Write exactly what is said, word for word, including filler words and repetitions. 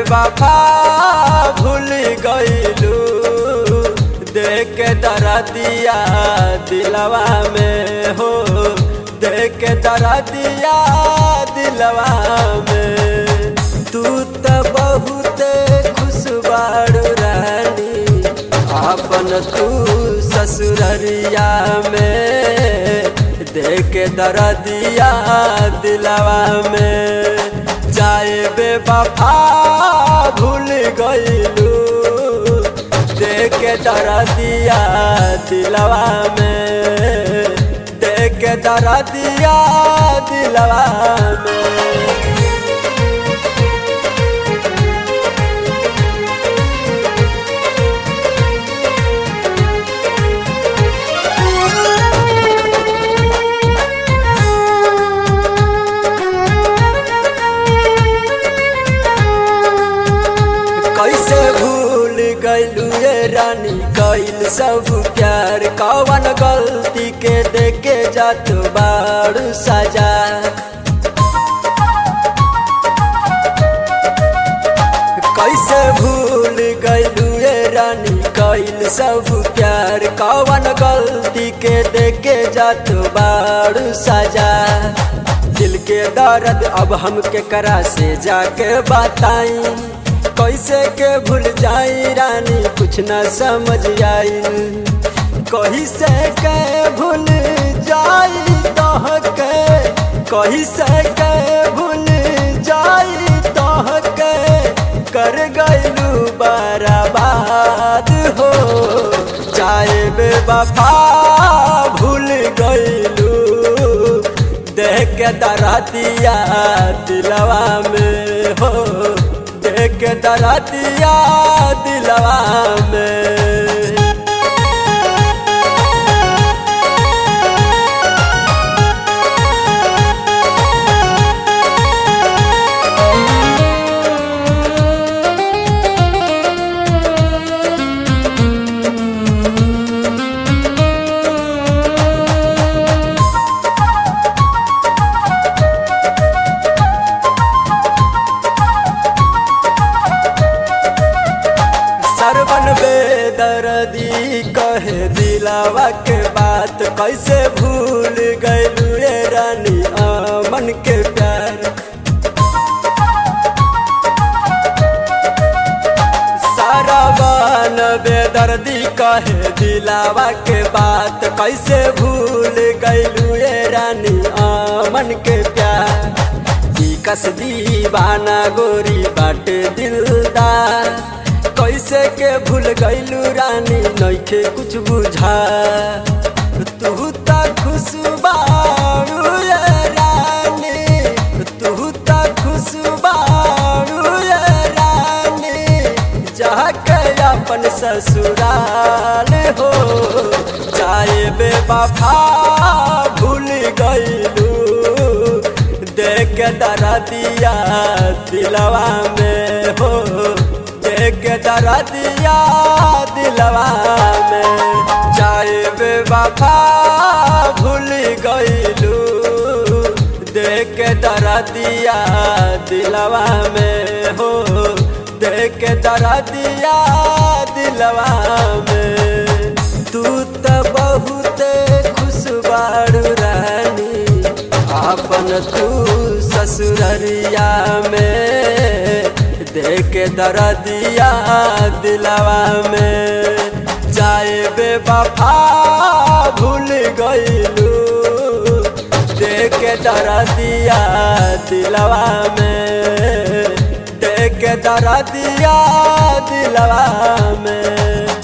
बेवफा भूल गइलू, देख के दर्दिया दिलवा में हो, देख के दर्दिया दिलवा में। तू तो बहुत खुश बारू रानी, अपन तू ससुररिया में, देख के दर्दिया दिलवा में। जाए बेवफा भूल गइलू, देख के दर्दिया दिलवा में, देख के दर्दिया दिलवा में। कैसे भूल गइलू ये रानी कइल सब प्यार, कौन गलती के देके जात बारू सजा। कैसे भूल गइलू ये रानी कइल सब प्यार, कौन गलती के देके जात बारू सजा। दिल के दर्द अब हम केकरा से जाके बताई, कैसे के भूल जाई रानी कुछ न समझ आई। कहीं से के भूल जाई तोह के, कहीं से के भूल जाई तोह के, कर गइलू बर्बाद हो। जाए बेवफा भूल गइलू, देख के दर्दिया दिलवा में हो, देख के दर्दिया दिलवा में। सरवन बेदर्दी कहे दिलावा के बात, कैसे भूल गइलू ये रानी अमन के प्यार। सरवन बेदर्दी कहे दिलावा के बात, कैसे भूल गइलू ये रानी अमन के प्यार। कस दीवाना गोरी बाटे दिलदार, कैसे के भूल गइलू रानी नइखे कुछ बुझा। तू तो खुश बारू ये रानी, तू तो खुश बारू ये रानी, जाके अपन ससुराल हो। जाए बेवफा भूल गइलू, देख के दर्दिया दिलवा में हो, देख के दर्दिया दिलवा में। जाए बेवफा भूल गइलू, देख के दर्दिया दिलवा में हो, देख के दर्दिया दिलवा में। तू तो बहुत खुश बारू रानी, अपन तू ससुररिया में, देख के दर्दिया दिलवा में। जाए बेवफा भूल गइलू, देख के दर्दिया दिलवा में, देख के दर्दिया दिलवा में।